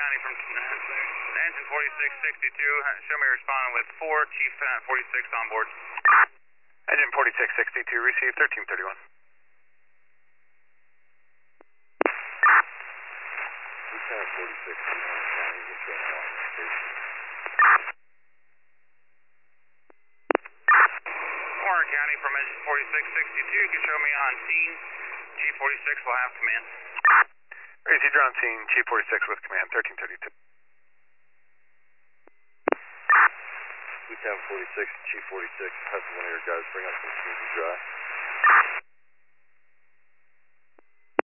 County from engine 4662. Show me responding with 4, Chief 46 on board. Engine 4662, receive 1331. Lieutenant 46, County, you can show me on the station. Warren County from engine 4662. You can show me on scene. Chief 46 will have command. Receive on scene, Chief 46 with command, 1332. Lieutenant 46, Chief 46, have one of your guys bring up some smooth and dry.